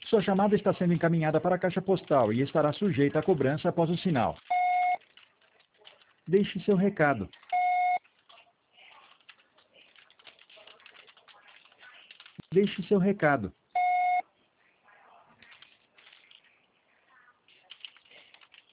Sua chamada está sendo encaminhada para a caixa postal e estará sujeita a cobrança após o sinal. Deixe seu recado. Deixe seu recado.